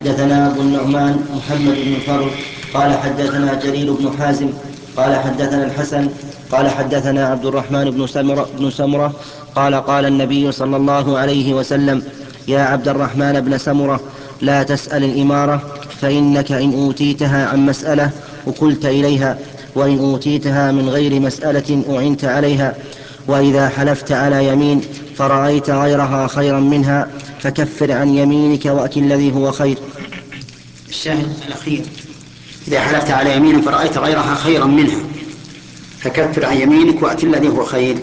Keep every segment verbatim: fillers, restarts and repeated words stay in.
حدثنا أبو النعمان محمد بن الفضل قال حدثنا جرير بن حازم قال حدثنا الحسن قال حدثنا عبد الرحمن بن سمرة, بن سمرة قال قال النبي صلى الله عليه وسلم: يا عبد الرحمن بن سمرة، لا تسأل الإمارة، فإنك إن أوتيتها عن مسألة أكلت إليها، وإن أوتيتها من غير مسألة أعنت عليها. وإذا حلفت على يمين فرأيت غيرها خيرا منها فكفر عن يمينك وأت الذي هو خير. الشاهد الأخير: إذا حلفت على يمين فرأيت غيرها خيرا منها فكفر عن يمينك وأت الذي هو خير.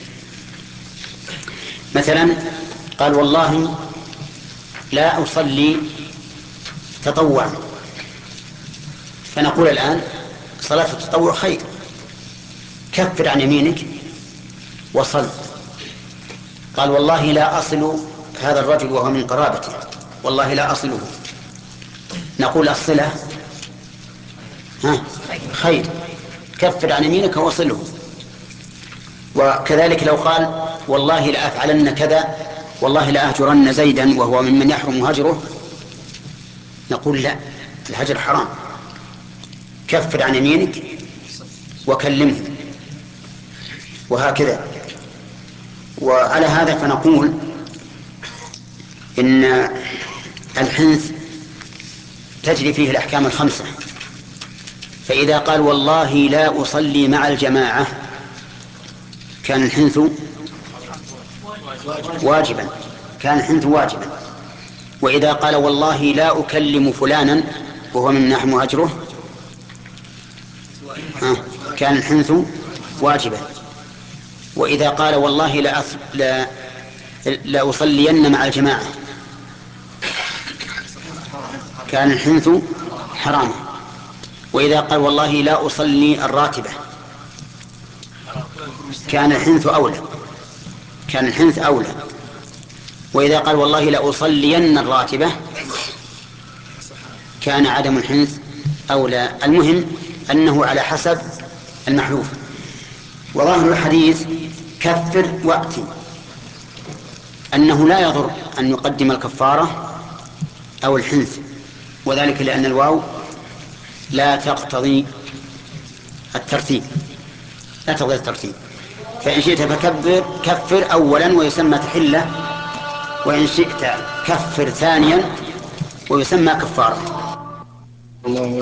مثلا قال: والله لا أصلي تطوعا، فنقول الآن: صلاة التطوع خير، كفر عن يمينك وصل. قال: والله لا أصل هذا الرجل وهو من قرابته، والله لا أصله، نقول: الصلة ها خير، كفر عن يمينك وصله. وكذلك لو قال: والله لا أفعلن كذا، والله لا أهجرن زيدا، وهو ممن يحرم هجره، نقول: لا، الهجر حرام، كفر عن يمينك وكلمه، وهكذا. وعلى هذا فنقول إن الحنث تجري فيه الأحكام الخمسة. فإذا قال: والله لا أصلي مع الجماعة، كان الحنث واجبا، كان الحنث واجبا. وإذا قال: والله لا أكلم فلانا، وهو من نحن أجره، كان الحنث واجبا. وإذا قال: والله لا, أص... لا... لا أصلين مع الجماعة، كان الحنث حراما. وإذا قال: والله لا أصلي الراتبة، كان الحنث أولى، كان الحنث أولى. وإذا قال: والله لا أصلين الراتبة، كان عدم الحنث أولى. المهم أنه على حسب المحلوف. وظاهر الحديث: كفر وأتي، أنه لا يضر أن يقدم الكفارة أو الحنث، وذلك لأن الواو لا تقتضي الترتيب، لا تقتضي الترتيب. فإن شئت فكبر كفر أولا ويسمى تحلة، وإن شئت كفر ثانيا ويسمى كفارة.